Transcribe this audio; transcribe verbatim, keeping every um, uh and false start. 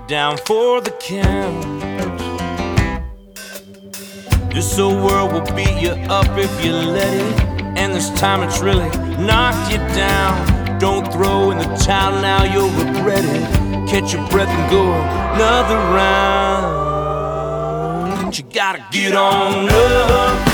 down for the count. This old world will beat you up if you let it, and this time it's really knocked you down. Don't throw in the towel now, you'll regret it. Catch your breath and go another round. You gotta get on up.